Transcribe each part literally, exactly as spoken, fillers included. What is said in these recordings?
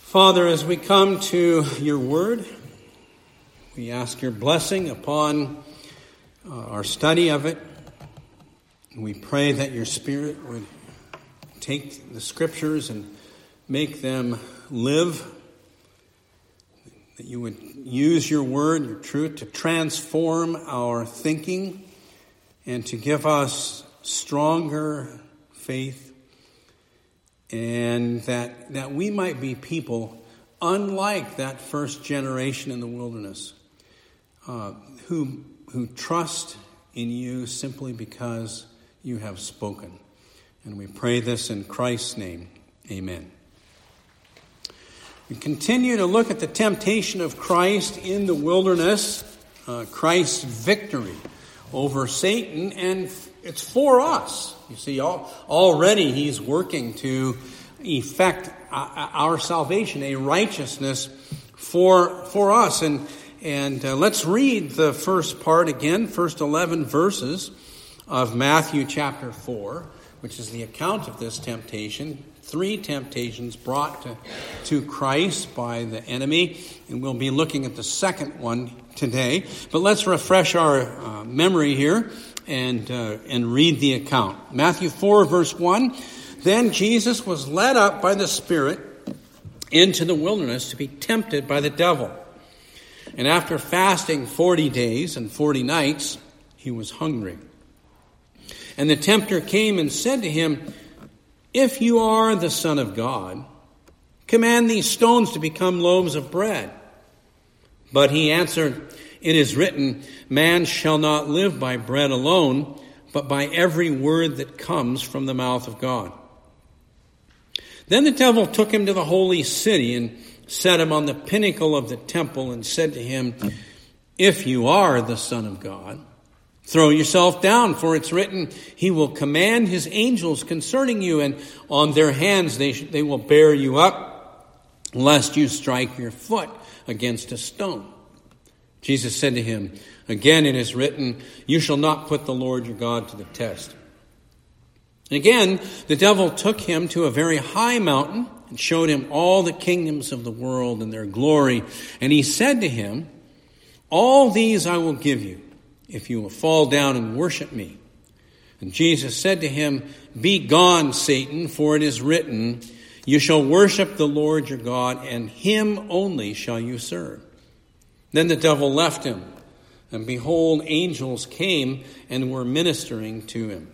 Father, as we come to your word, we ask your blessing upon uh, our study of it. We pray that your Spirit would take the scriptures and make them live, that you would use your word, your truth, to transform our thinking and to give us stronger faith, and that, that we might be people unlike that first generation in the wilderness, uh, who, who trust in you simply because you have spoken. And we pray this in Christ's name. Amen. We continue to look at the temptation of Christ in the wilderness, uh, Christ's victory over Satan, and it's for us. You see, all, already he's working to effect our salvation, a righteousness for for us. And and uh, let's read the first part again, first eleven verses of Matthew chapter four, which is the account of this temptation. Three temptations brought to, to Christ by the enemy, and we'll be looking at the second one today. But let's refresh our uh, memory here and uh, and read the account. Matthew four, verse one. Then Jesus was led up by the Spirit into the wilderness to be tempted by the devil. And after fasting forty days and forty nights, he was hungry. And the tempter came and said to him, "If you are the Son of God, command these stones to become loaves of bread." But he answered, "It is written, man shall not live by bread alone, but by every word that comes from the mouth of God." Then the devil took him to the holy city and set him on the pinnacle of the temple and said to him, "If you are the Son of God, throw yourself down, for it's written, he will command his angels concerning you, and on their hands they, they will bear you up, lest you strike your foot against a stone." Jesus said to him, "Again it is written, you shall not put the Lord your God to the test." Again, the devil took him to a very high mountain and showed him all the kingdoms of the world and their glory. And he said to him, "All these I will give you, if you will fall down and worship me." And Jesus said to him, "Be gone, Satan, for it is written, you shall worship the Lord your God, and him only shall you serve." Then the devil left him, and behold, angels came and were ministering to him.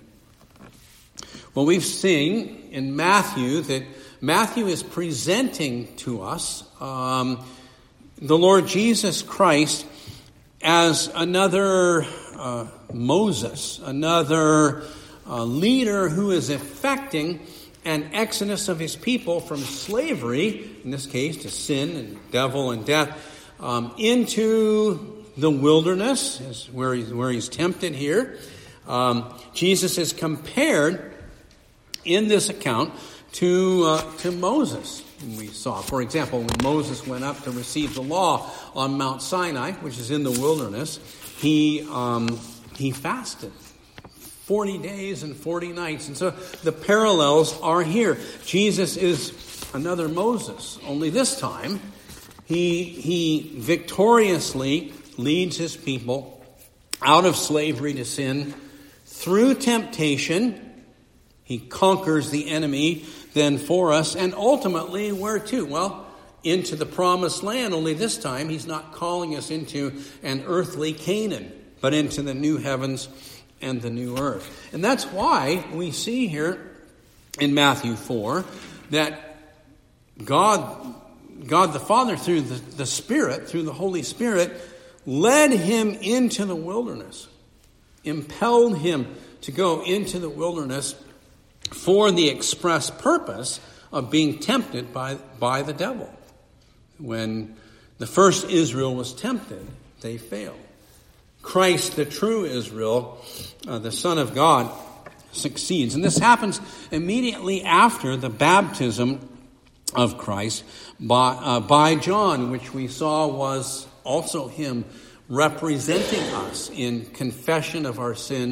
Well, we've seen in Matthew that Matthew is presenting to us um, the Lord Jesus Christ as another uh, Moses, another uh, leader who is effecting an exodus of his people from slavery, in this case to sin and devil and death, um, into the wilderness, is where he's, where he's tempted here. Um, Jesus is compared in this account to uh, to Moses. We saw, for example, when Moses went up to receive the law on Mount Sinai, which is in the wilderness, he um, he fasted forty days and forty nights. And so the parallels are here. Jesus is another Moses, only this time he he victoriously leads his people out of slavery to sin through temptation. He conquers the enemy then for us, and ultimately where to? Well, into the promised land, only this time he's not calling us into an earthly Canaan, but into the new heavens and the new earth. And that's why we see here in Matthew four that God, God the Father, through the, the Spirit, through the Holy Spirit, led him into the wilderness, impelled him to go into the wilderness for the express purpose of being tempted by, by the devil. When the first Israel was tempted, they failed. Christ, the true Israel, uh, the Son of God, succeeds. And this happens immediately after the baptism of Christ by, uh, by John, which we saw was also him representing us in confession of our sin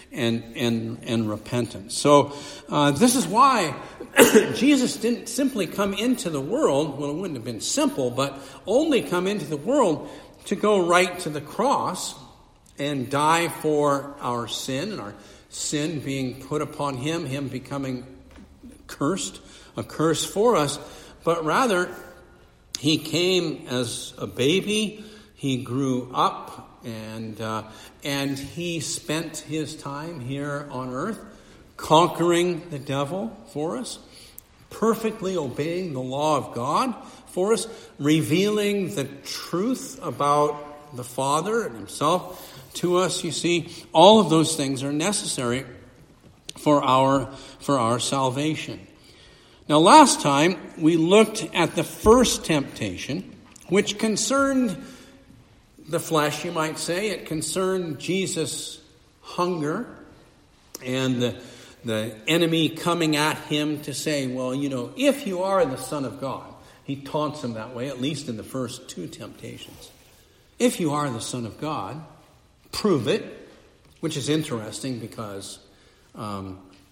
and and and repentance. So uh, this is why Jesus didn't simply come into the world. Well, it wouldn't have been simple, but only come into the world to go right to the cross and die for our sin, and our sin being put upon him, him becoming cursed, a curse for us. But rather, he came as a baby. He grew up, and uh, and he spent his time here on earth conquering the devil for us, perfectly obeying the law of God for us, revealing the truth about the Father and himself to us. You see, all of those things are necessary for our for our salvation. Now, last time we looked at the first temptation, which concerned the flesh, you might say. It concerned Jesus' hunger and the, the enemy coming at him to say, well, you know, if you are the Son of God. He taunts him that way, at least in the first two temptations. If you are the Son of God, prove it, which is interesting because um,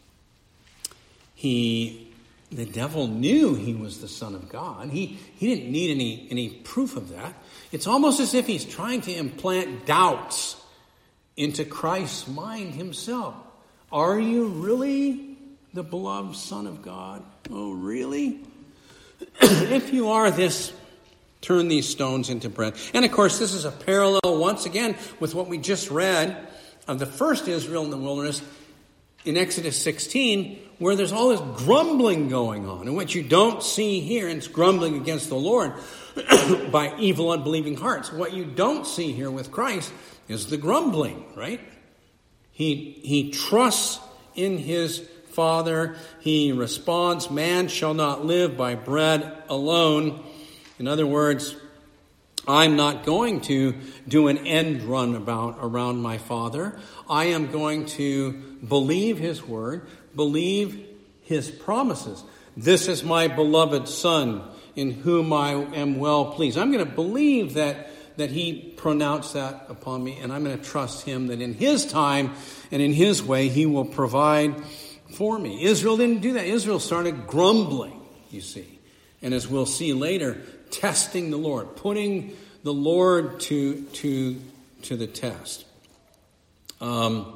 he... The devil knew he was the Son of God. He he didn't need any, any proof of that. It's almost as if he's trying to implant doubts into Christ's mind himself. Are you really the beloved Son of God? Oh, really? If you are this, turn these stones into bread. And of course, this is a parallel once again with what we just read of the first Israel in the wilderness in Exodus sixteen, where there's all this grumbling going on, and what you don't see here, and it's grumbling against the Lord by evil, unbelieving hearts. What you don't see here with Christ is the grumbling, right? He, he trusts in his Father. He responds, man shall not live by bread alone. In other words, I'm not going to do an end run about around my Father. I am going to believe his word, believe his promises. This is my beloved Son in whom I am well pleased. I'm going to believe that, that he pronounced that upon me, and I'm going to trust him that in his time and in his way he will provide for me. Israel didn't do that. Israel started grumbling, you see. And as we'll see later, testing the Lord, putting the Lord to, to, to the test. Um,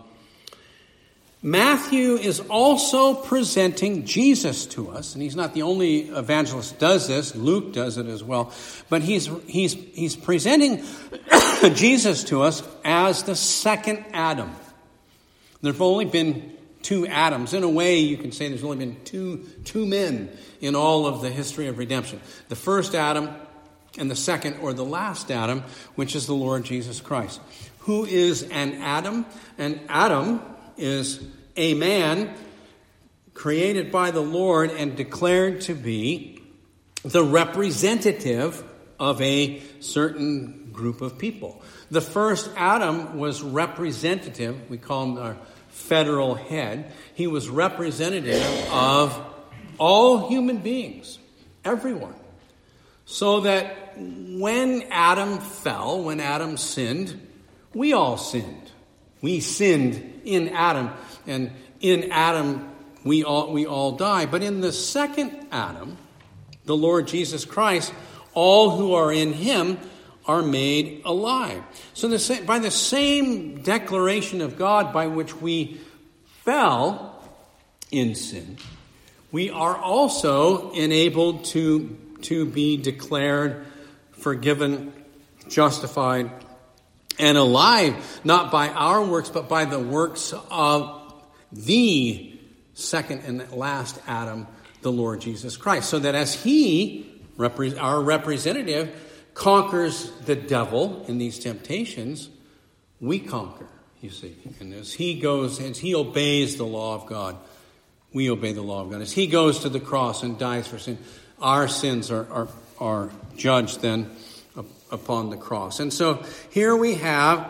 Matthew is also presenting Jesus to us, and he's not the only evangelist who does this. Luke does it as well. But he's he's he's presenting Jesus to us as the second Adam. There have only been two Adams. In a way, you can say there's only been two two men in all of the history of redemption. The first Adam and the second or the last Adam, which is the Lord Jesus Christ. Who is an Adam? An Adam is a man created by the Lord and declared to be the representative of a certain group of people. The first Adam was representative. We call him our federal head. He was representative of all human beings, everyone. So that when Adam fell, when Adam sinned, we all sinned. We sinned in Adam, and in Adam we all we all die. But in the second Adam, the Lord Jesus Christ, all who are in him are made alive. So the, by the same declaration of God by which we fell in sin, we are also enabled to, to be declared forgiven, justified, and alive, not by our works, but by the works of the second and last Adam, the Lord Jesus Christ. So that as he, our representative, conquers the devil in these temptations, we conquer, you see. And as he goes, as he obeys the law of God, we obey the law of God. As he goes to the cross and dies for sin, our sins are, are, are judged then upon the cross. And so here we have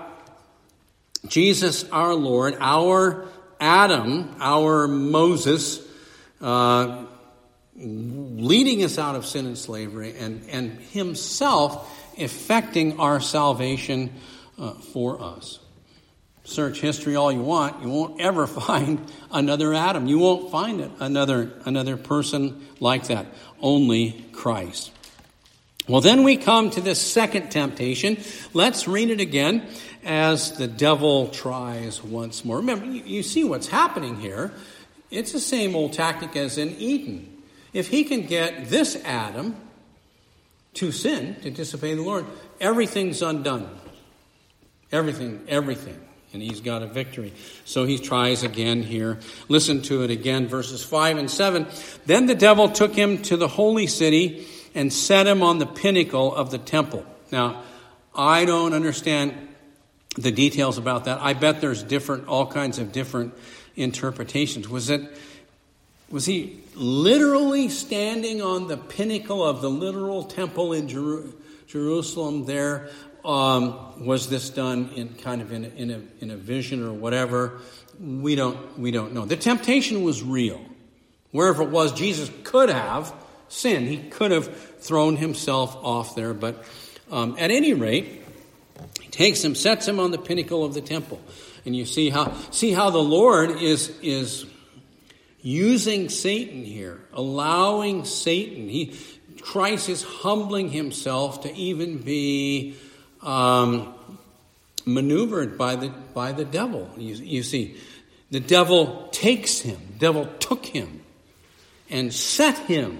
Jesus our Lord, our Adam, our Moses, uh, leading us out of sin and slavery, and, and himself effecting our salvation uh, for us. search history all you want, you won't ever find another Adam. You won't find it, another, another person like that. Only Christ. Well, then we come to this second temptation. Let's read it again as the devil tries once more. Remember, you, you see what's happening here. It's the same old tactic as in Eden. If he can get this Adam to sin, to disobey the Lord, everything's undone. Everything, everything. And he's got a victory. So he tries again here. Listen to it again, verses five and seven. Then the devil took him to the holy city and set him on the pinnacle of the temple. Now, I don't understand the details about that. I bet there's different, all kinds of different interpretations. Was it, was he literally standing on the pinnacle of the literal temple in Jeru- Jerusalem there? Um, was this done in kind of in a, in a in a vision or whatever? We don't we don't know. The temptation was real. Wherever it was, Jesus could have sinned. He could have thrown himself off there. But um, at any rate, he takes him, sets him on the pinnacle of the temple, and you see how see how the Lord is is using Satan here, allowing Satan. He Christ is humbling himself to even be Um, maneuvered by the by the devil. You, you see, the devil takes him. The devil took him and set him.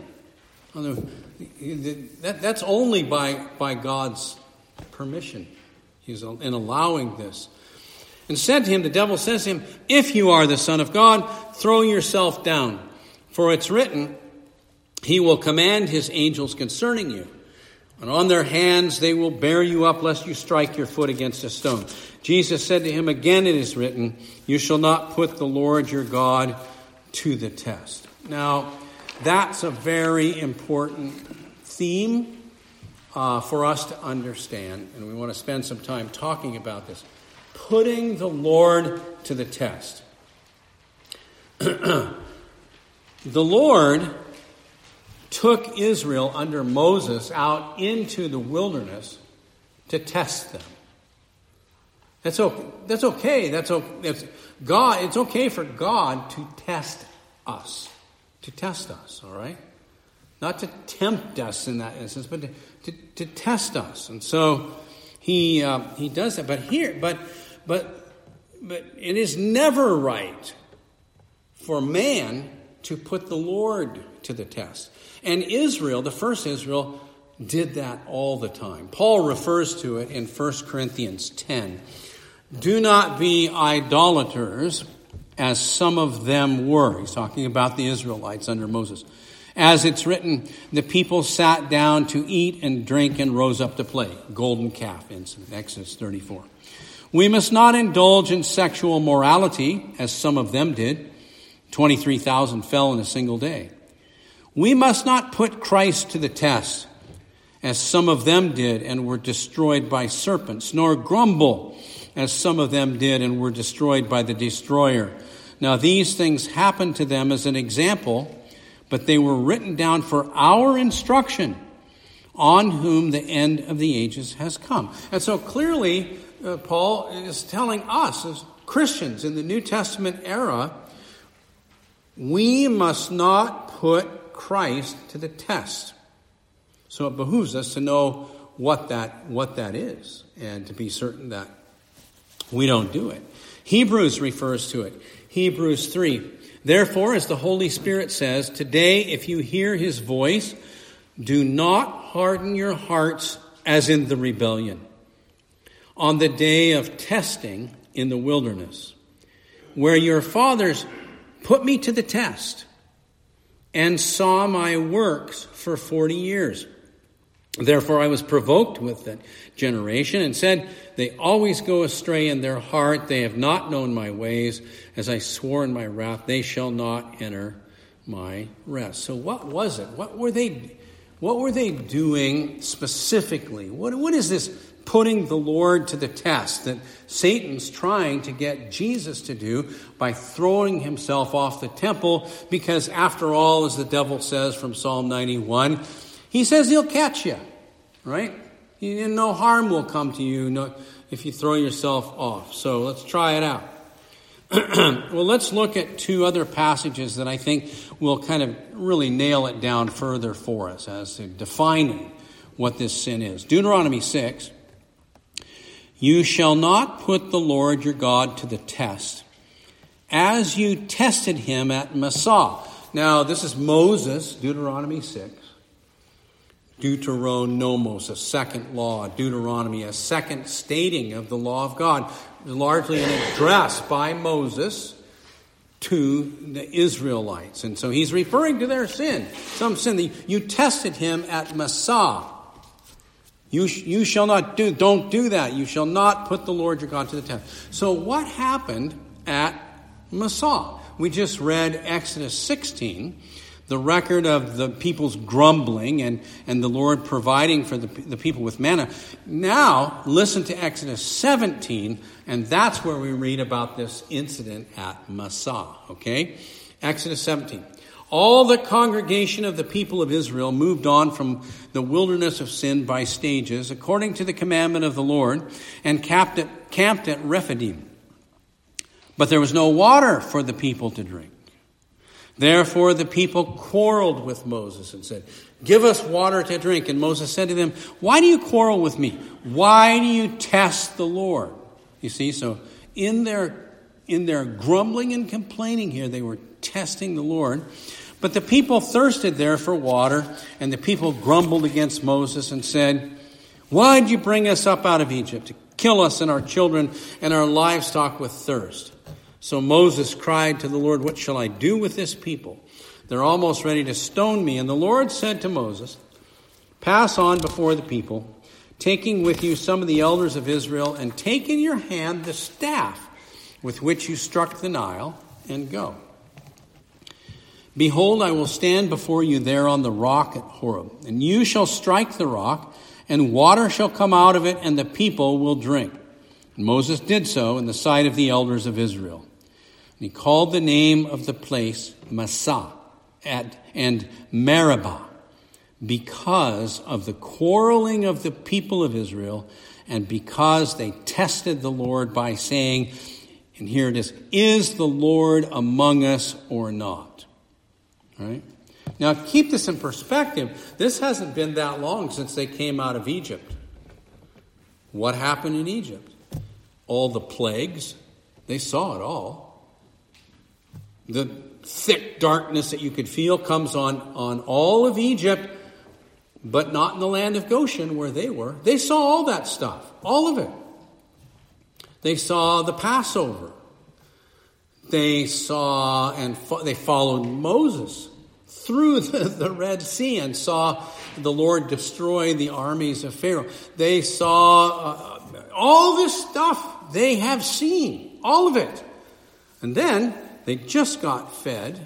That, that's only by by God's permission. He's in allowing this. And said to him, the devil says to him, "If you are the Son of God, throw yourself down. For it's written, He will command His angels concerning you. And on their hands they will bear you up, lest you strike your foot against a stone." Jesus said to him, "Again it is written, you shall not put the Lord your God to the test." Now, that's a very important theme uh, for us to understand, and we want to spend some time talking about this. Putting the Lord to the test. The Lord took Israel under Moses out into the wilderness to test them. That's okay. That's okay. That's okay. That's God. It's okay for God to test us, to test us. All right, not to tempt us in that instance, but to, to, to test us. And so he uh, he does that. But here, but but but it is never right for man to put the Lord to the test. And Israel, the first Israel, did that all the time. Paul refers to it in First Corinthians ten. "Do not be idolaters, as some of them were." He's talking about the Israelites under Moses. "As it's written, the people sat down to eat and drink and rose up to play." Golden calf incident, Exodus thirty-four. "We must not indulge in sexual morality, as some of them did. twenty-three thousand fell in a single day. We must not put Christ to the test, as some of them did and were destroyed by serpents, nor grumble, as some of them did and were destroyed by the destroyer. Now these things happened to them as an example, but they were written down for our instruction, on whom the end of the ages has come." And so clearly, uh, Paul is telling us as Christians in the New Testament era, we must not put Christ to the test. So it behooves us to know what that what that is, and to be certain that we don't do it. Hebrews refers to it. Hebrews three. "Therefore, as the Holy Spirit says, today if you hear his voice, do not harden your hearts as in the rebellion, on the day of testing in the wilderness, where your fathers put me to the test and saw my works for forty years. Therefore I was provoked with that generation and said, they always go astray in their heart. They have not known my ways. As I swore in my wrath, they shall not enter my rest." So what was it? What were they, what were they doing specifically? What, what is this putting the Lord to the test that Satan's trying to get Jesus to do by throwing himself off the temple? Because after all, as the devil says from Psalm ninety-one, he says he'll catch you, right? No harm will come to you. No, if you throw yourself off. So let's try it out. Well, let's look at two other passages that I think will kind of really nail it down further for us as to defining what this sin is. Deuteronomy six, you shall not put the Lord your God to the test, as you tested him at Massah. Now, this is Moses, Deuteronomy six. Deuteronomos, a second law. Deuteronomy, a second stating of the law of God. Largely an address by Moses to the Israelites. And so he's referring to their sin. Some sin. You tested him at Massah. You, you shall not do, don't do that. You shall not put the Lord your God to the test. So what happened at Massah? We just read Exodus sixteen, the record of the people's grumbling and, and the Lord providing for the, the people with manna. Now, listen to Exodus seventeen, and that's where we read about this incident at Massah, okay? Exodus seventeen. All the congregation of the people of Israel moved on from the wilderness of sin by stages, according to the commandment of the Lord, and camped at, camped at Rephidim. But there was no water for the people to drink. Therefore the people quarreled with Moses and said, give us water to drink. And Moses said to them, why do you quarrel with me? Why do you test the Lord? You see, so in their, in their grumbling and complaining here, they were testing the Lord. But the people thirsted there for water, and the people grumbled against Moses and said, why did you bring us up out of Egypt to kill us and our children and our livestock with thirst? So Moses cried to the Lord, what shall I do with this people? They're almost ready to stone me. And the Lord said to Moses, pass on before the people, taking with you some of the elders of Israel, and take in your hand the staff with which you struck the Nile, and go. Behold, I will stand before you there on the rock at Horeb, and you shall strike the rock, and water shall come out of it, and the people will drink. And Moses did so in the sight of the elders of Israel. And he called the name of the place Massah at, and Meribah, because of the quarreling of the people of Israel, and because they tested the Lord by saying, and here it is, is the Lord among us or not? All right? Now, keep this in perspective. This hasn't been that long since they came out of Egypt. What happened in Egypt? All the plagues, they saw it all. The thick darkness that you could feel comes on, on all of Egypt, but not in the land of Goshen where they were. They saw all that stuff, all of it. They saw the Passover. They saw and fo- they followed Moses through the, the Red Sea and saw the Lord destroy the armies of Pharaoh. They saw uh, all this stuff they have seen, all of it. And then they just got fed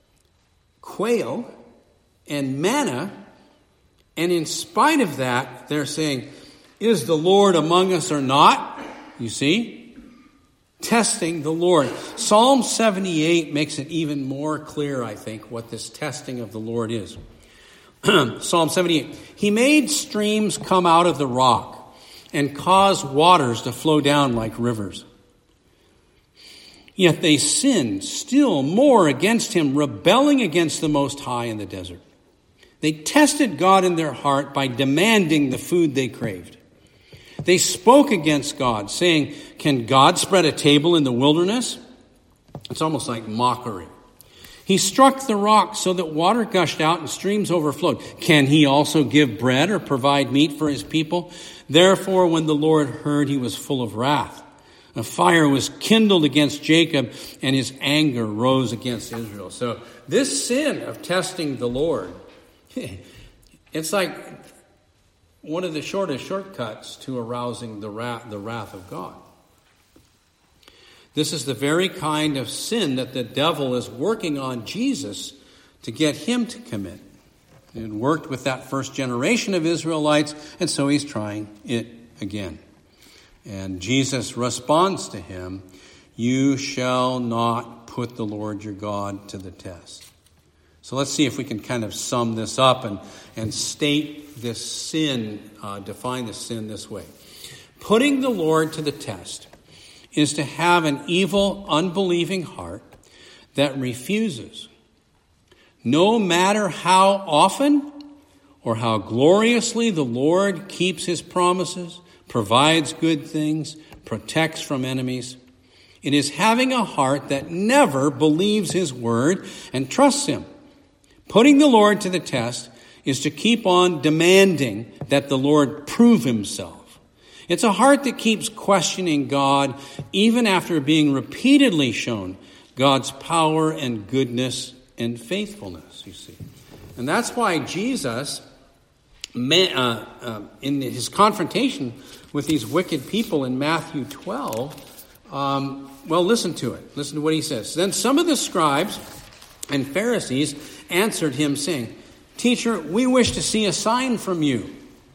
quail and manna, and in spite of that, they're saying, is the Lord among us or not? You see? Testing the Lord. Psalm seventy-eight makes it even more clear, I think, what this testing of the Lord is. Psalm seventy-eight. He made streams come out of the rock and caused waters to flow down like rivers. Yet they sinned still more against him, rebelling against the Most High in the desert. They tested God in their heart by demanding the food they craved. They spoke against God, saying, can God spread a table in the wilderness? It's almost like mockery. He struck the rock so that water gushed out and streams overflowed. Can he also give bread or provide meat for his people? Therefore, when the Lord heard, he was full of wrath. A fire was kindled against Jacob, and his anger rose against Israel. So this sin of testing the Lord, it's like one of the shortest shortcuts to arousing the wrath, the wrath of God. This is the very kind of sin that the devil is working on Jesus to get him to commit. It worked with that first generation of Israelites, and so he's trying it again. And Jesus responds to him, you shall not put the Lord your God to the test. So let's see if we can kind of sum this up and, and state this sin, uh, define this sin this way. Putting the Lord to the test is to have an evil, unbelieving heart that refuses, no matter how often or how gloriously the Lord keeps his promises, provides good things, protects from enemies. It is having a heart that never believes his word and trusts him. Putting the Lord to the test is to keep on demanding that the Lord prove himself. It's a heart that keeps questioning God even after being repeatedly shown God's power and goodness and faithfulness, you see. And that's why Jesus, uh, uh, in his confrontation with these wicked people in Matthew twelve, um, well, listen to it. Listen to what he says. Then some of the scribes and Pharisees answered him, saying, "Teacher, we wish to see a sign from you."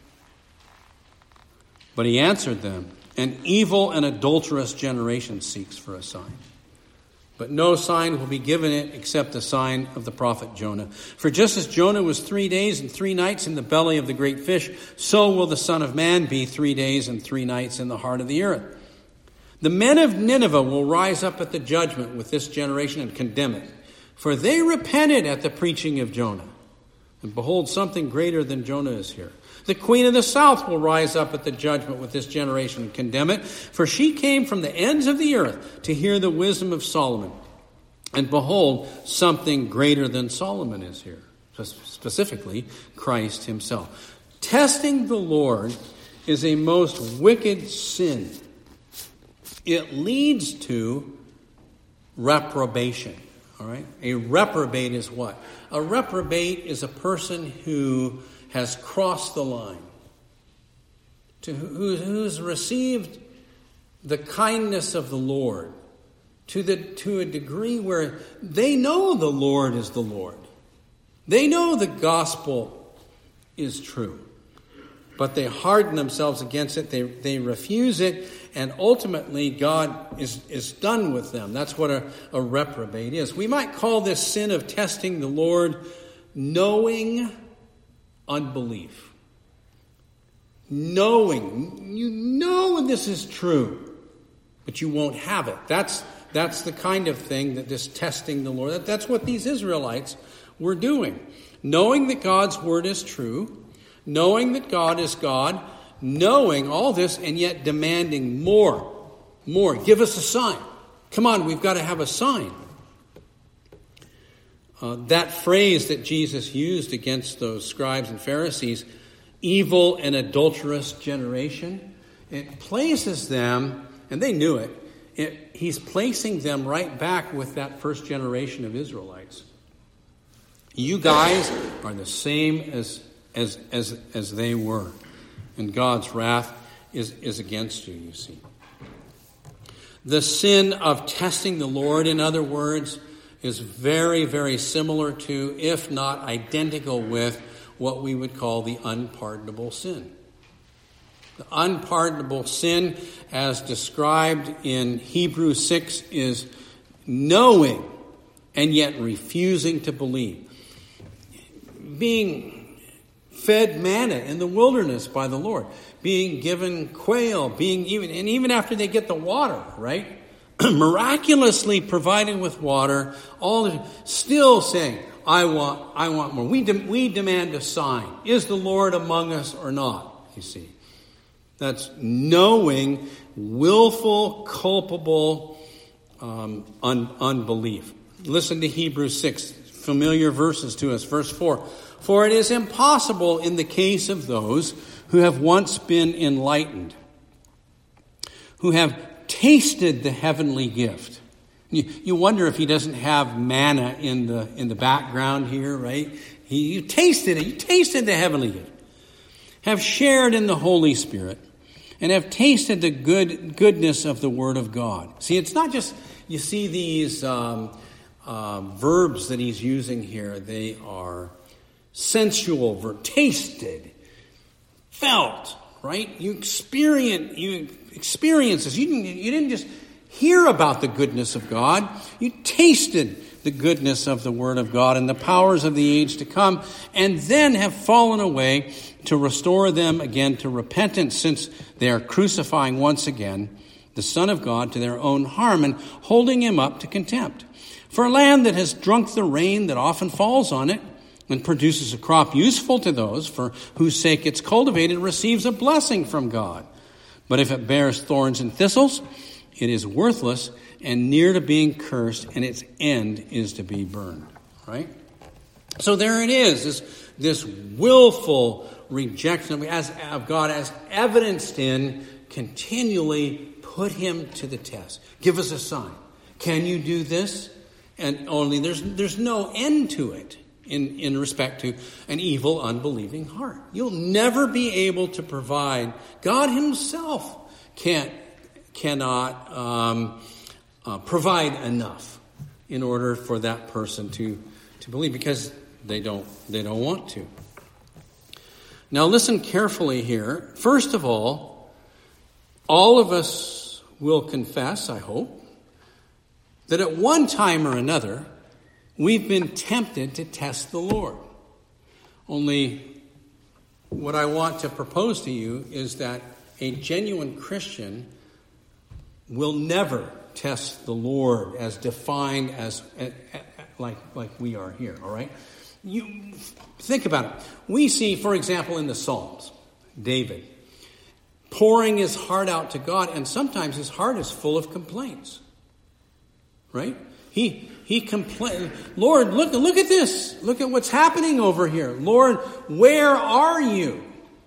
But he answered them, "An evil and adulterous generation seeks for a sign. But no sign will be given it except the sign of the prophet Jonah. For just as Jonah was three days and three nights in the belly of the great fish, so will the Son of Man be three days and three nights in the heart of the earth. The men of Nineveh will rise up at the judgment with this generation and condemn it. For they repented at the preaching of Jonah. And behold, something greater than Jonah is here. The queen of the south will rise up at the judgment with this generation and condemn it. For she came from the ends of the earth to hear the wisdom of Solomon. And behold, something greater than Solomon is here. Specifically, Christ himself. Testing the Lord is a most wicked sin. It leads to reprobation. All right? A reprobate is what? A reprobate is a person who has crossed the line, to who, who's received the kindness of the Lord to the to a degree where they know the Lord is the Lord. They know the gospel is true, but they harden themselves against it. They they refuse it, and ultimately God is, is done with them. That's what a, a reprobate is. We might call this sin of testing the Lord knowing unbelief. Knowing. You know this is true, but you won't have it. That's that's the kind of thing that this testing the Lord, that, that's what these Israelites were doing. Knowing that God's word is true, knowing that God is God, knowing all this, and yet demanding more. More. Give us a sign. Come on, we've got to have a sign. Uh, that phrase that Jesus used against those scribes and Pharisees, evil and adulterous generation, it places them, and they knew it, it, he's placing them right back with that first generation of Israelites. You guys are the same as as as as they were, and God's wrath is, is against you, you see. The sin of testing the Lord, in other words, is very, very similar to, if not identical with, what we would call the unpardonable sin. The unpardonable sin, as described in Hebrews six, is knowing and yet refusing to believe. Being fed manna in the wilderness by the Lord. Being given quail, being even, and even after they get the water, right? Miraculously provided with water, all still saying, I want, I want more. We, de- we demand a sign. Is the Lord among us or not? You see. That's knowing, willful, culpable um, un- unbelief. Listen to Hebrews six, familiar verses to us. Verse four. For it is impossible in the case of those who have once been enlightened, who have tasted the heavenly gift. You, you wonder if he doesn't have manna in the in the background here, right? He, you tasted it. You tasted the heavenly gift. Have shared in the Holy Spirit, and have tasted the good goodness of the Word of God. See, it's not just, you see these um, uh, verbs that he's using here. They are sensual verb, tasted, felt, right? You experience, you experience this. You didn't, you didn't just hear about the goodness of God. You tasted the goodness of the Word of God and the powers of the age to come, and then have fallen away, to restore them again to repentance, since they are crucifying once again the Son of God to their own harm and holding him up to contempt. For a land that has drunk the rain that often falls on it and produces a crop useful to those for whose sake it's cultivated receives a blessing from God. But if it bears thorns and thistles, it is worthless and near to being cursed, and its end is to be burned. Right? So there it is, this, this willful rejection of, as, of God as evidenced in continually put him to the test. Give us a sign. Can you do this? And only there's there's no end to it in, in respect to an evil, unbelieving heart. You'll never be able to provide. God himself can't cannot um, uh, provide enough in order for that person to, to believe, because they don't they don't want to. Now listen carefully here. First of all, all of us will confess, I hope, that at one time or another, we've been tempted to test the Lord. Only what I want to propose to you is that a genuine Christian will never test the Lord as defined as, like, like we are here, all right? You think about it. We see, for example, in the Psalms, David pouring his heart out to God, and sometimes his heart is full of complaints. Right? He he complained, Lord, look, look at this. Look at what's happening over here. Lord, where are you?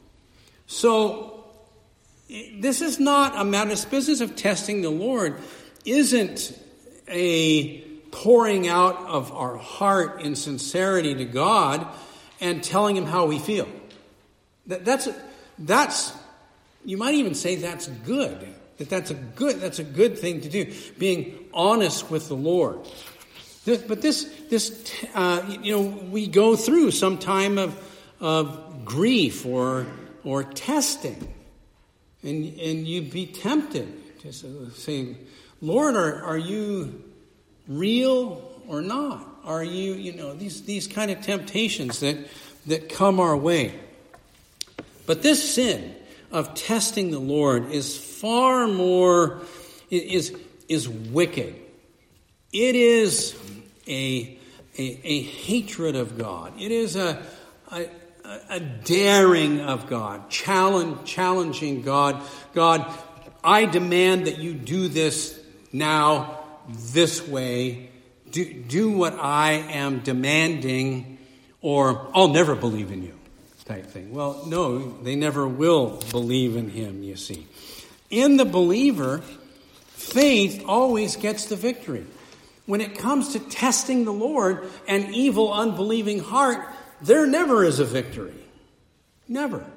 So this is not a matter, this business of testing the Lord isn't a pouring out of our heart in sincerity to God and telling him how we feel. That, that's, that's, you might even say that's good. That that's a good that's a good thing to do, being honest with the Lord. This, but this this uh, you know we go through some time of of grief or or testing, and and you'd be tempted to say, Lord, are are you real or not? Are you you know these these kind of temptations that that come our way? But this sin of testing the Lord is far more, is, is wicked. It is a, a, a hatred of God. It is a, a, a daring of God, challenge, challenging God. God, I demand that you do this now, this way. Do, do what I am demanding, or I'll never believe in you. Type thing. Well, no, they never will believe in him, you see. In the believer, faith always gets the victory. When it comes to testing the Lord, an evil, unbelieving heart, there never is a victory. Never.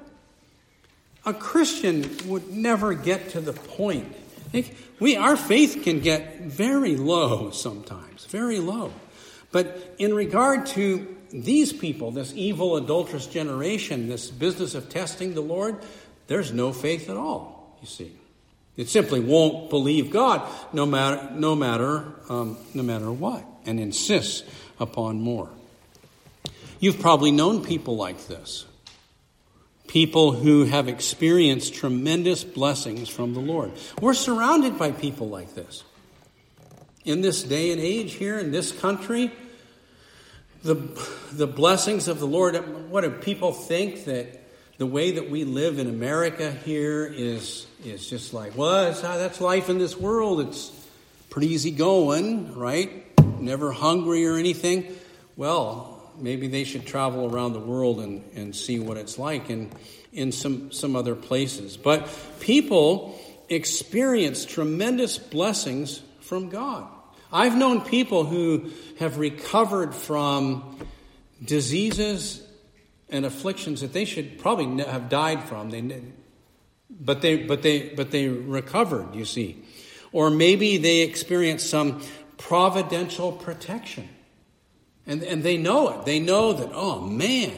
A Christian would never get to the point. We, our faith can get very low sometimes, very low. But in regard to these people, this evil, adulterous generation, this business of testing the Lord, there's no faith at all, you see. It simply won't believe God no matter no matter, um, no matter what, and insists upon more. You've probably known people like this. People who have experienced tremendous blessings from the Lord. We're surrounded by people like this. In this day and age here in this country, The the blessings of the Lord, what do people think that the way that we live in America here is is just like, well, that's, how, that's life in this world. It's pretty easy going, right? Never hungry or anything. Well, maybe they should travel around the world and, and see what it's like in, in some, some other places. But people experience tremendous blessings from God. I've known people who have recovered from diseases and afflictions that they should probably have died from. They, but they, but they, but they recovered. You see, or maybe they experienced some providential protection, and and they know it. They know that. Oh man,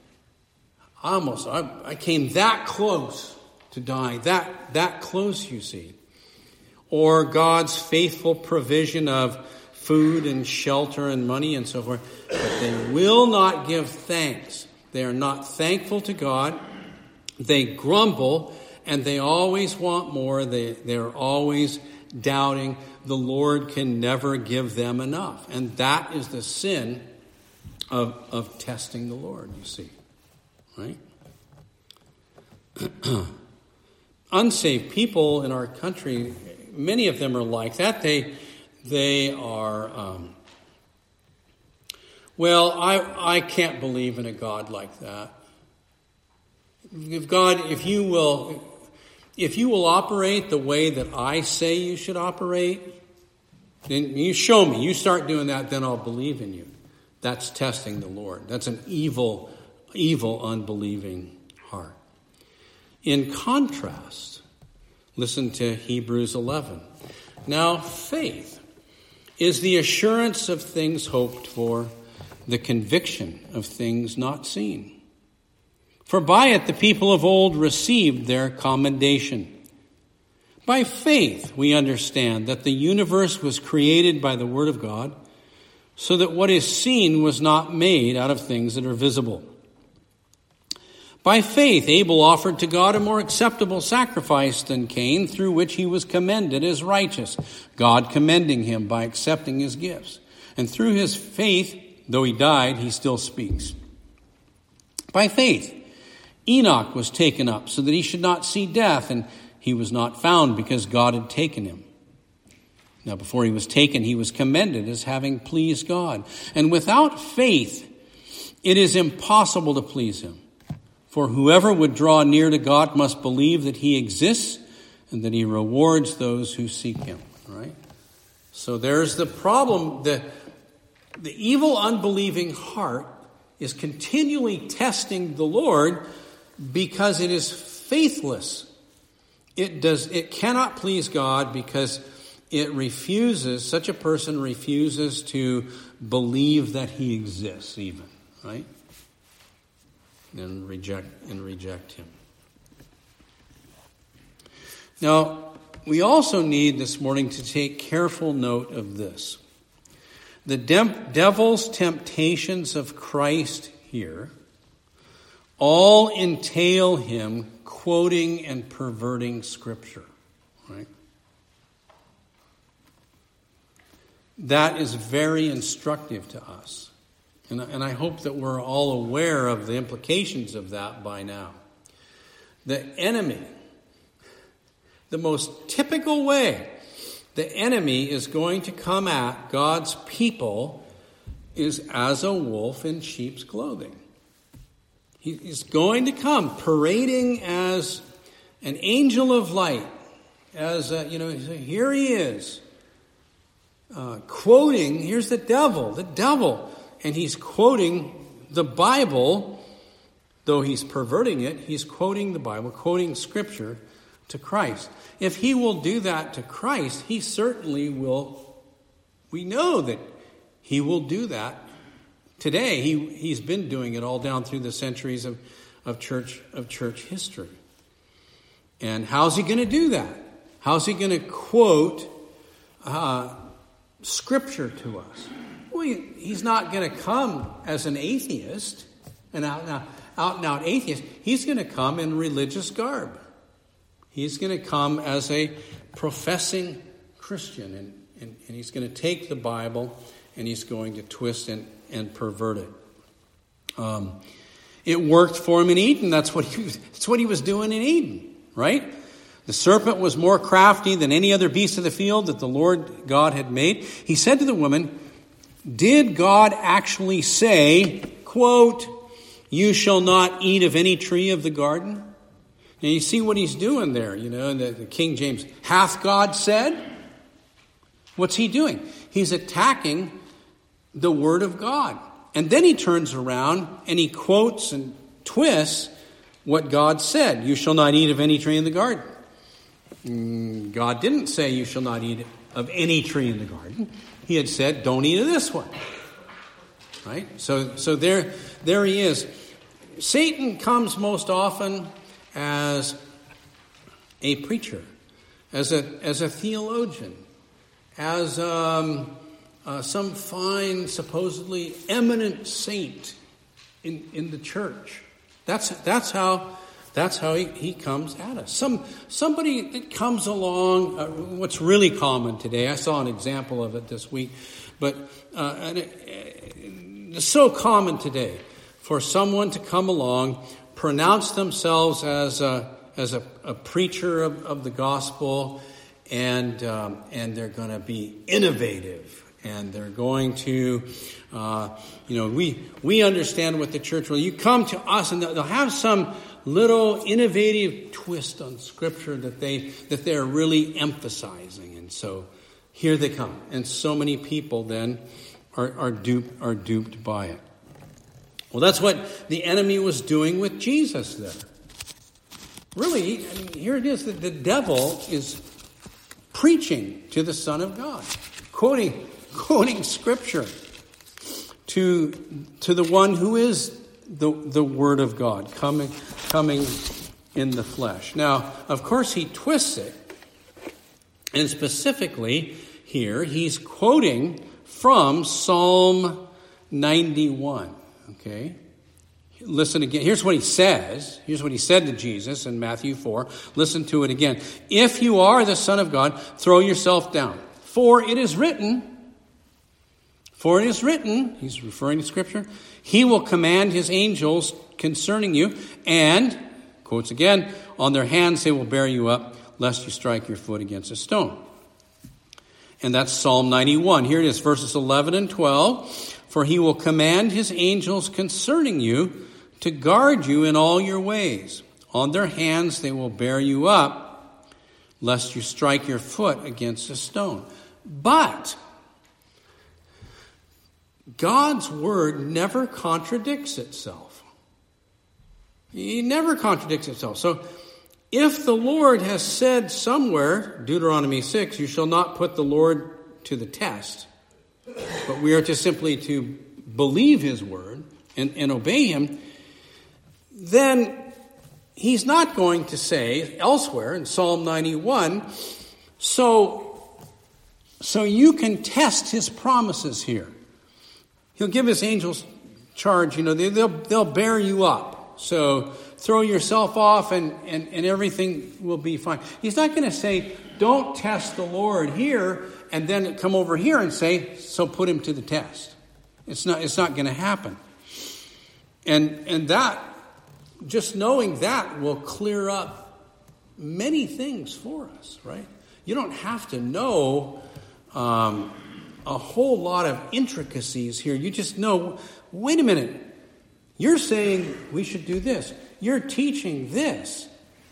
I almost I, I came that close to dying. That that close. You see. Or God's faithful provision of food and shelter and money and so forth, but they will not give thanks. They are not thankful to God. They grumble, and they always want more. They, they're always doubting. The Lord can never give them enough. And that is the sin of, of testing the Lord, you see. Right? Unsaved people in our country, many of them are like that. They, they are, um, well, I, I can't believe in a God like that. If God, if you will, if you will operate the way that I say you should operate, then you show me. You start doing that, then I'll believe in you. That's testing the Lord. That's an evil, evil, unbelieving heart. In contrast, listen to Hebrews eleven. Now, faith is the assurance of things hoped for, the conviction of things not seen. For by it the people of old received their commendation. By faith we understand that the universe was created by the word of God, so that what is seen was not made out of things that are visible. By faith Abel offered to God a more acceptable sacrifice than Cain, through which he was commended as righteous, God commending him by accepting his gifts. And through his faith, though he died, he still speaks. By faith Enoch was taken up so that he should not see death, and he was not found because God had taken him. Now, before he was taken, he was commended as having pleased God. And without faith, it is impossible to please him. For whoever would draw near to God must believe that he exists and that he rewards those who seek him. Right? So there's the problem. The, the evil, unbelieving heart is continually testing the Lord because it is faithless. It does. It cannot please God because it refuses, such a person refuses to believe that he exists even, right? And reject and reject him. Now, we also need this morning to take careful note of this. The de- devil's temptations of Christ here all entail him quoting and perverting Scripture, right? That is very instructive to us. And, and I hope that we're all aware of the implications of that by now. The enemy, the most typical way the enemy is going to come at God's people is as a wolf in sheep's clothing. He's going to come parading as an angel of light, as a, you know, here he is, uh, quoting. Here's the devil, the devil, and he's quoting the Bible. Though he's perverting it, he's quoting the Bible, quoting Scripture to Christ. If he will do that to Christ, he certainly will. We know that he will do that. Today, he, he's been doing it all down through the centuries of, of church of church history. And how's he going to do that? How's he going to quote uh, Scripture to us? Well, he, he's not going to come as an atheist, an out and out, out and out atheist. He's going to come in religious garb. He's going to come as a professing Christian, and, and, and he's going to take the Bible and he's going to twist and and pervert it. Um, it worked for him in Eden. That's what he was, that's what he was doing in Eden, right? The serpent was more crafty than any other beast of the field that the Lord God had made. He said to the woman, did God actually say, quote, you shall not eat of any tree of the garden? Now you see what he's doing there, you know, in the, the King James, hath God said? What's he doing? He's attacking the Word of God. And then he turns around and he quotes and twists what God said. You shall not eat of any tree in the garden. Mm, God didn't say you shall not eat of any tree in the garden. He had said, don't eat of this one. Right? So so there, there he is. Satan comes most often as a preacher, as a, as a theologian, as um, uh, some fine, supposedly eminent saint in, in the church. That's that's how that's how he, he comes at us. Some somebody that comes along. Uh, what's really common today? I saw an example of it this week, but uh, and it, it's so common today for someone to come along, pronounce themselves as a as a, a preacher of, of the gospel, and um, and they're going to be innovative, and they're going to, uh, you know, we we understand what the church will. You come to us, and they'll have some little innovative twist on Scripture that they that they're really emphasizing, and so here they come, and so many people then are are duped are duped by it. Well, that's what the enemy was doing with Jesus there. Really, I mean, here it is that the devil is preaching to the Son of God, quoting quoting Scripture to to the one who is the the Word of God coming coming in the flesh. Now, of course, he twists it, and specifically here he's quoting from Psalm ninety-one. Okay. Listen again. Here's what he says. Here's what he said to Jesus in Matthew four. Listen to it again. If you are the Son of God, throw yourself down. For it is written, for it is written, he's referring to Scripture, he will command his angels concerning you, and, quotes again, on their hands they will bear you up, lest you strike your foot against a stone. And that's Psalm ninety-one. Here it is, verses eleven and twelve. For he will command his angels concerning you to guard you in all your ways. On their hands they will bear you up, lest you strike your foot against a stone. But God's word never contradicts itself. He never contradicts itself. So if the Lord has said somewhere, Deuteronomy six, you shall not put the Lord to the test, but we are to simply to believe his word and, and obey him, then he's not going to say elsewhere in Psalm ninety-one, so, so you can test his promises here. He'll give his angels charge, you know, they, they'll, they'll bear you up. So throw yourself off and, and, and everything will be fine. He's not going to say, don't test the Lord here, and then come over here and say, so put him to the test. It's not, it's not going to happen. And, and that, just knowing that will clear up many things for us, right? You don't have to know um, a whole lot of intricacies here. You just know, wait a minute, you're saying we should do this. You're teaching this.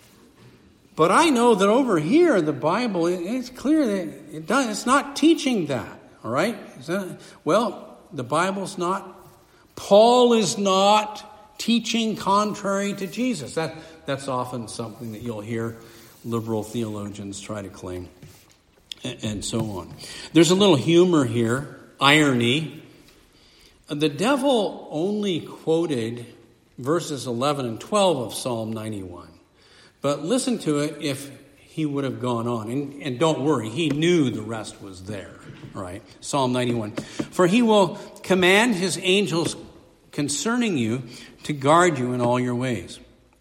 But I know that over here, the Bible, it's clear that it does, it's not teaching that, all right? That, well, the Bible's not, Paul is not teaching contrary to Jesus. That That's often something that you'll hear liberal theologians try to claim, and, and so on. There's a little humor here, irony. The devil only quoted verses eleven and twelve of Psalm ninety-one. But listen to it if he would have gone on. And, and don't worry, he knew the rest was there, right? Psalm ninety-one. For he will command his angels concerning you to guard you in all your ways.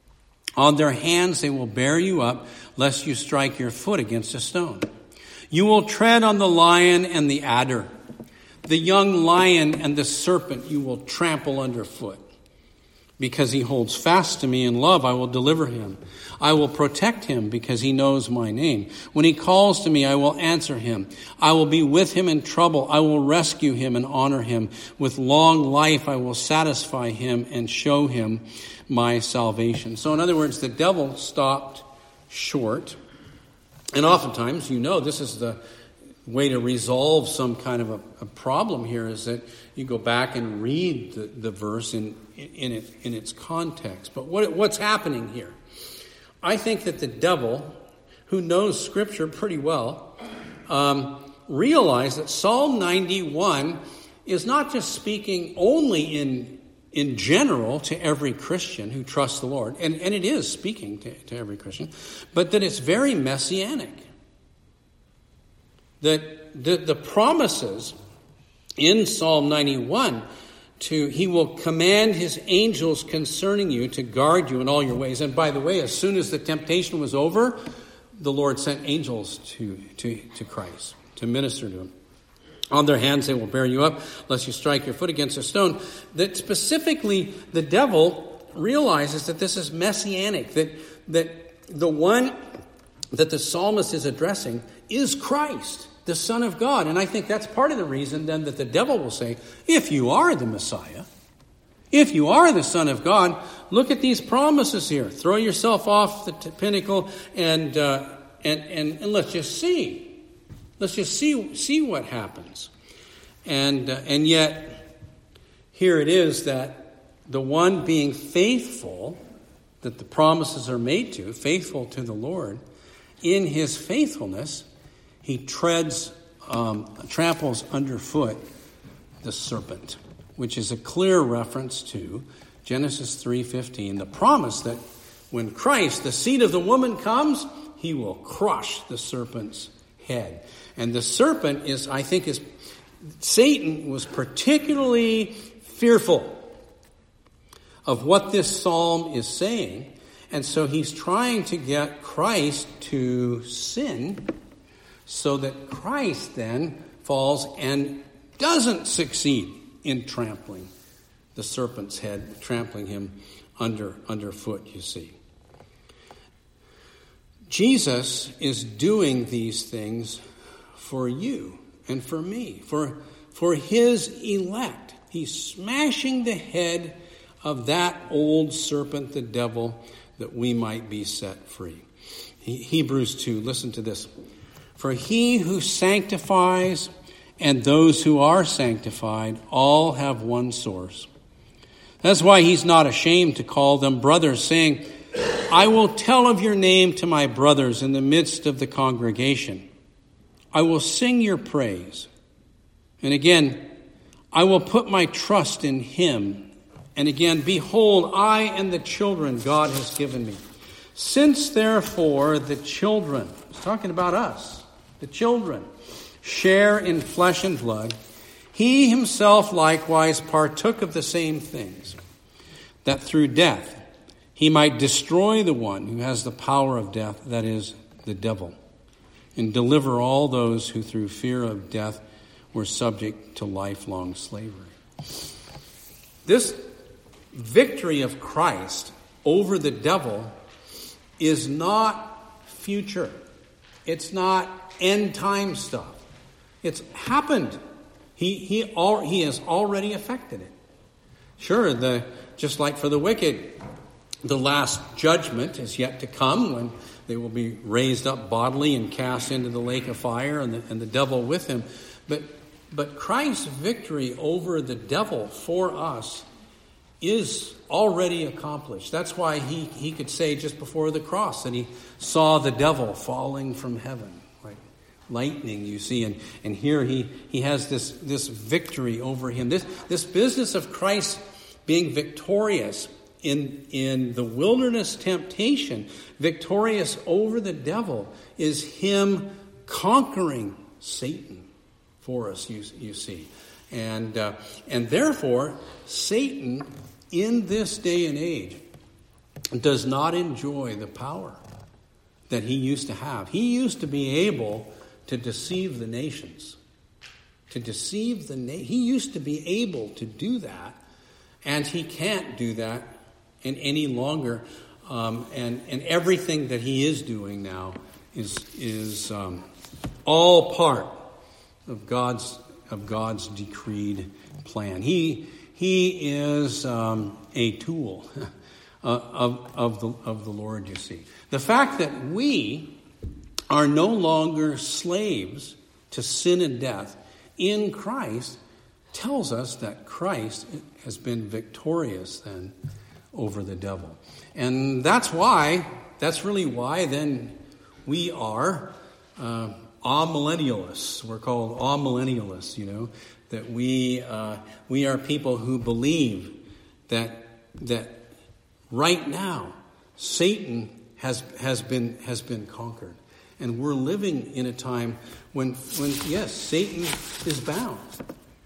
On their hands they will bear you up, lest you strike your foot against a stone. You will tread on the lion and the adder. The young lion and the serpent you will trample underfoot. Because he holds fast to me in love, I will deliver him. I will protect him because he knows my name. When he calls to me, I will answer him. I will be with him in trouble. I will rescue him and honor him. With long life, I will satisfy him and show him my salvation. So in other words, the devil stopped short. And oftentimes, you know, this is the way to resolve some kind of a, a problem here, is that you go back and read the, the verse in in it in its context. But what what's happening here? I think that the devil, who knows Scripture pretty well, um, realized that Psalm ninety-one is not just speaking only in in general to every Christian who trusts the Lord, and, and it is speaking to, to every Christian, but that it's very messianic. That the, the promises in Psalm ninety-one, to he will command his angels concerning you to guard you in all your ways. And by the way, as soon as the temptation was over, the Lord sent angels to, to, to Christ to minister to him. On their hands they will bear you up, lest you strike your foot against a stone. That specifically the devil realizes that this is messianic, that, that the one that the psalmist is addressing is Christ, the Son of God. And I think that's part of the reason then that the devil will say, if you are the Messiah, if you are the Son of God, look at these promises here. Throw yourself off the t- pinnacle and, uh, and, and, and let's just see. Let's just see see what happens. And, uh, and yet, here it is that the one being faithful, that the promises are made to, faithful to the Lord, in his faithfulness, he treads, um, tramples underfoot the serpent, which is a clear reference to Genesis three fifteen, the promise that when Christ, the seed of the woman, comes, he will crush the serpent's head. And the serpent is, I think, is Satan was particularly fearful of what this psalm is saying. And so he's trying to get Christ to sin so that Christ then falls and doesn't succeed in trampling the serpent's head, trampling him under underfoot, you see. Jesus is doing these things for you and for me, for, for his elect. He's smashing the head of that old serpent, the devil, that we might be set free. He, Hebrews two, listen to this. For he who sanctifies and those who are sanctified all have one source. That's why he's not ashamed to call them brothers, saying, I will tell of your name to my brothers in the midst of the congregation. I will sing your praise. And again, I will put my trust in him. And again, behold, I and the children God has given me. Since therefore the children, he's talking about us, the children, share in flesh and blood, he himself likewise partook of the same things, that through death he might destroy the one who has the power of death, that is, the devil, and deliver all those who through fear of death were subject to lifelong slavery. This victory of Christ over the devil is not future. It's not end time stuff. It's happened. He he all he has already affected it. Sure, the just like for the wicked, the last judgment is yet to come when they will be raised up bodily and cast into the lake of fire, and the, and the devil with him. But but Christ's victory over the devil for us is already accomplished. That's why he, he could say just before the cross that he saw the devil falling from heaven, like lightning, you see. And, and here he, he has this, this victory over him. This, this business of Christ being victorious in, in the wilderness temptation, victorious over the devil, is him conquering Satan for us, you, you see. And uh, and therefore, Satan in this day and age does not enjoy the power that he used to have. He used to be able to deceive the nations. To deceive the na- He used to be able to do that, and he can't do that in any longer. Um, and, and everything that he is doing now is, is um, all part of God's of God's decreed plan. He he is um, a tool of of the of the Lord. You see, the fact that we are no longer slaves to sin and death in Christ tells us that Christ has been victorious then over the devil, and that's why that's really why then we are. Uh, Amillennialists. We're called amillennialists, you know, that we uh, we are people who believe that that right now Satan has has been has been conquered, and we're living in a time when when yes, Satan is bound,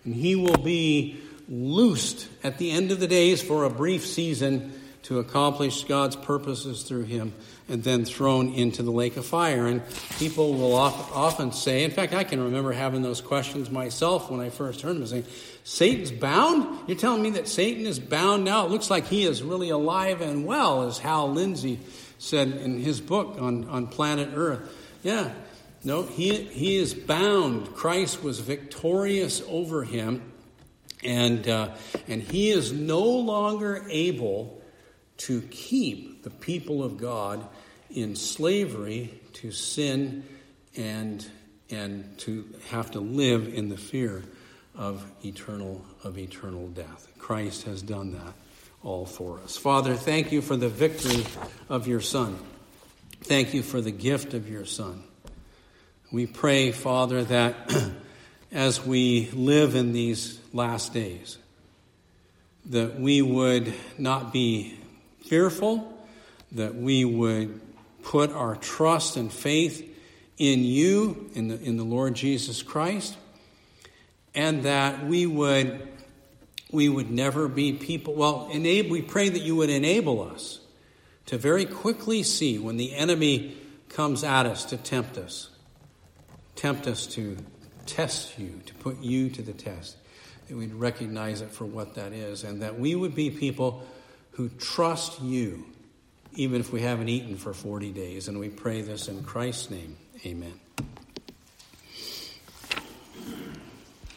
And he will be loosed at the end of the days for a brief season to accomplish God's purposes through him, and then thrown into the lake of fire. And people will often say, in fact, I can remember having those questions myself when I first heard them, saying, Satan's bound? You're telling me that Satan is bound now? It looks like he is really alive and well, as Hal Lindsey said in his book on, on planet Earth. Yeah, no, he, he is bound. Christ was victorious over him, and, uh, and he is no longer able to keep the people of God in slavery to sin and and to have to live in the fear of eternal of eternal death. Christ has done that all for us. Father, thank you for the victory of your Son. Thank you for the gift of your Son. We pray, Father, that as we live in these last days, that we would not be fearful, that we would put our trust and faith in you, in the, in the Lord Jesus Christ, and that we would we would never be people. Well, enable, we pray that you would enable us to very quickly see when the enemy comes at us to tempt us, tempt us to test you, to put you to the test, that we'd recognize it for what that is, and that we would be people who trust you, even if we haven't eaten for forty days. And we pray this in Christ's name. Amen.